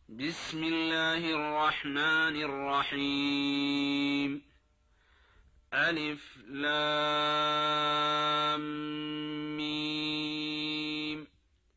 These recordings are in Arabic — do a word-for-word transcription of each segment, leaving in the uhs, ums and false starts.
بسم الله الرحمن الرحيم. ألف لام ميم.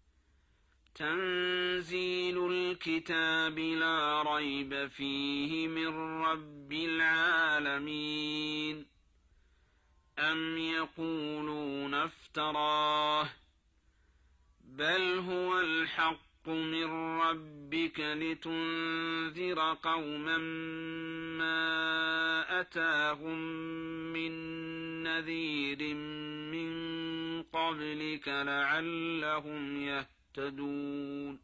تنزيل الكتاب لا ريب فيه من رب العالمين. أم يقولون افتراه بل هو الحق من ربك لتنذر قوما ما أتاهم من نذير من قبلك لعلهم يهتدون.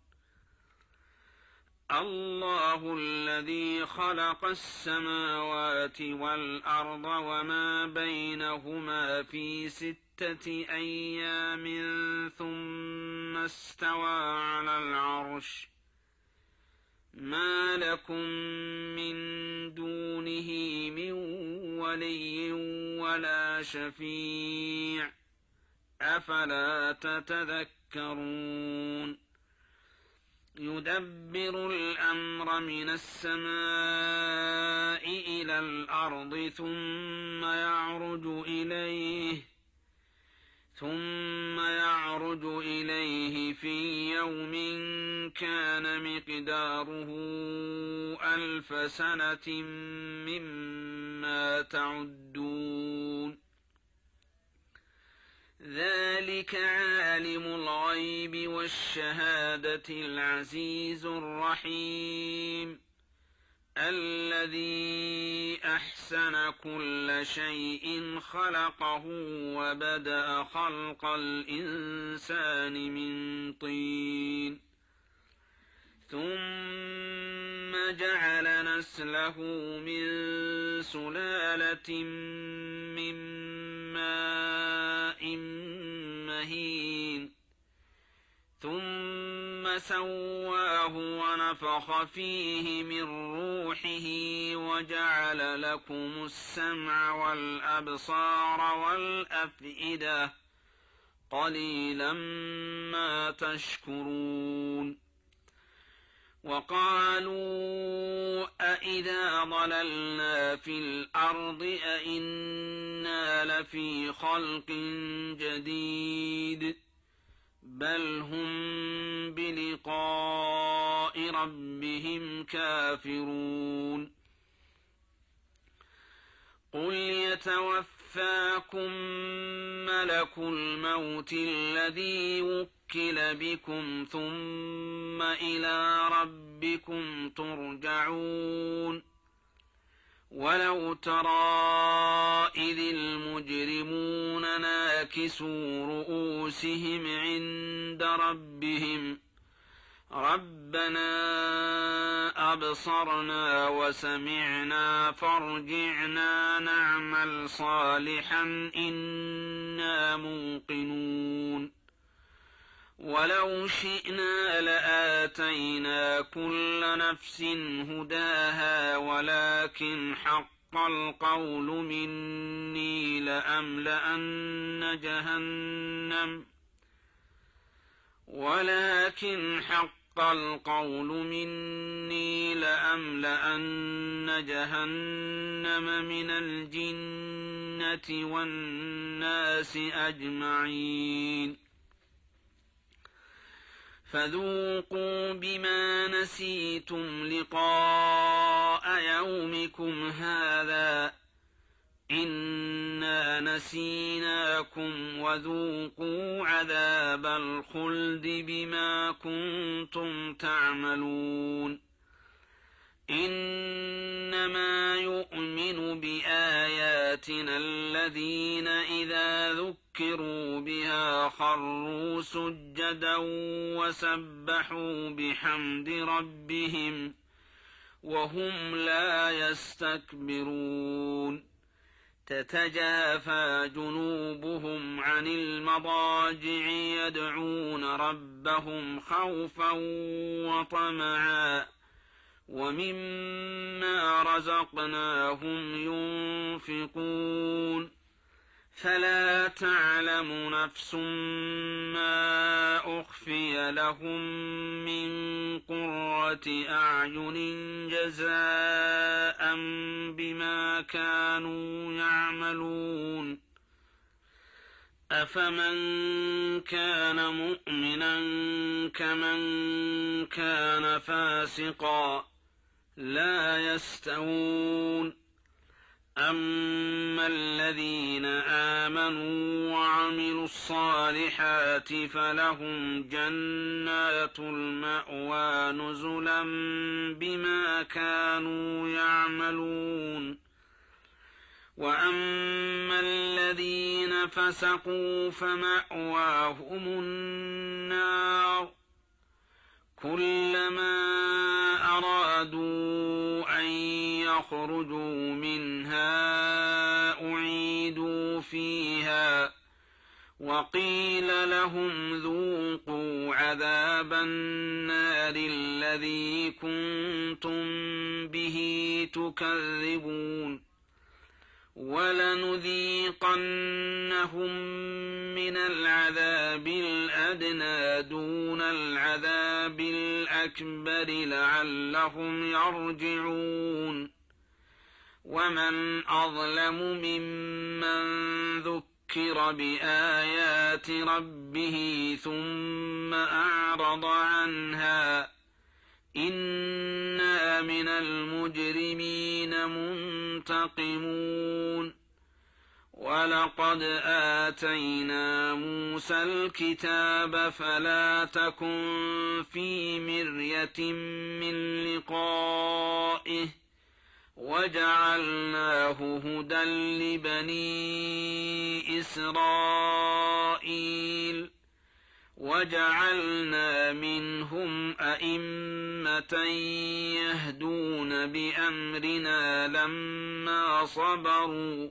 الله الذي خلق السماوات والأرض وما بينهما في ستة أيام ثم استوى على العرش. ما لكم من دونه من ولي ولا شفيع أفلا تتذكرون. يدبر الأمر من السماء إلى الأرض ثم يعرج إليه ثم يعرج إليه في يوم كان مقداره ألف سنة مما تعدون. ذلك عالم الغيب والشهادة العزيز الرحيم الذي أحسن كل شيء خلقه وبدأ خلق الإنسان من طين ثم جعل نسله من سلالة من ماء مهين ثم سواه ونفخ فيه من روحه وجعل لكم السمع والأبصار والأفئدة قليلا ما تشكرون. وقالوا أإذا ضللنا في الأرض أإنا لفي خلق جديد بل هم بلقاء ربهم كافرون. قل يتوفاكم ملك الموت الذي وكل بكم ثم إلى ربكم ترجعون. ولو ترى إذ المجرمون ناكسوا رؤوسهم عند ربهم ربنا أبصرنا وسمعنا فارجعنا نعمل صالحا إنا موقنون. ولو شئنا لآتينا كل نفس هداها ولكن حق القول مني لأملأن جهنم ولكن حق القول مني لأملأن جهنم من الجنة والناس أجمعين. فذوقوا بما نسيتم لقاء يومكم هذا إنا نسيناكم وذوقوا عذاب الخلد بما كنتم تعملون. إنما يؤمن بآياتنا الذين إذا ذكروا بها خروا سجدا وسبحوا بحمد ربهم وهم لا يستكبرون. تتجافى جنوبهم عن المضاجع يدعون ربهم خوفا وطمعا ومما رزقناهم ينفقون. فلا تعلم نفس ما أخفي لهم من قرة أعين جزاء بما كانوا يعملون أفمن كان مؤمنا كمن كان فاسقا لا يستوون أما الذين آمنوا وعملوا الصالحات فلهم جنات المأوى نزلا بما كانوا يعملون وأما الذين فسقوا فمأواهم النار كلما أرادوا أن يخرجوا منها أعيدوا فيها وقيل لهم ذوقوا عذاب النار الذي كنتم به تكذبون ولنذيقنهم من العذاب الأدنى دون العذاب الأكبر لعلهم يرجعون ومن أظلم ممن ذكر بآيات ربه ثم أعرض عنها إنا من المجرمين منتقمون ولقد آتينا موسى الكتاب فلا تكن في مرية من لقائه وجعلناه هدى لبني إسرائيل وجعلنا منهم أئمة يهدون بأمرنا لما صبروا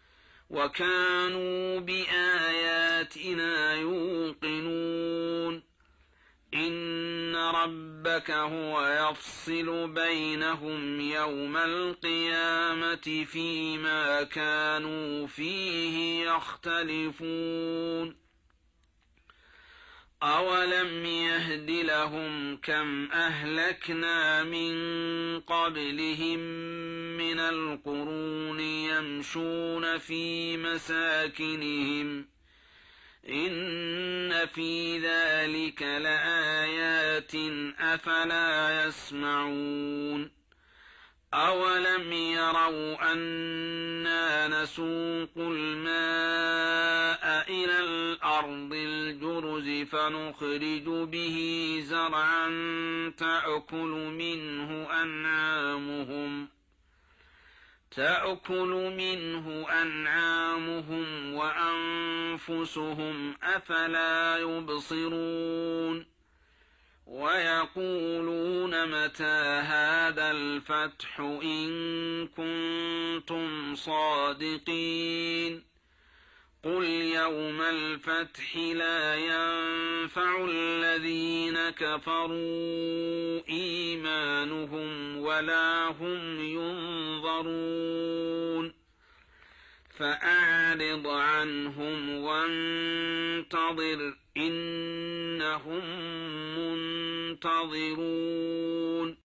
وكانوا بآياتنا يوقنون إن ربك هو يفصل بينهم يوم القيامة فيما كانوا فيه يختلفون أولم يهد لهم كم أهلكنا من قبلهم من القرون يمشون في مساكنهم إن في ذلك لآيات أفلا يسمعون أولم يروا أنا نسوق الماء إلى الأرض الجرز فنخرج به زرعا تأكل منه أنعامهم تأكل منه أنعامهم وأنفسهم أفلا يبصرون ويقولون متى هذا الفتح إن كنتم صادقين قل يوم الفتح لا ينفع الذين كفروا إيمانهم ولا هم ينظرون فأعرض عنهم وانتظر إنهم منتظرون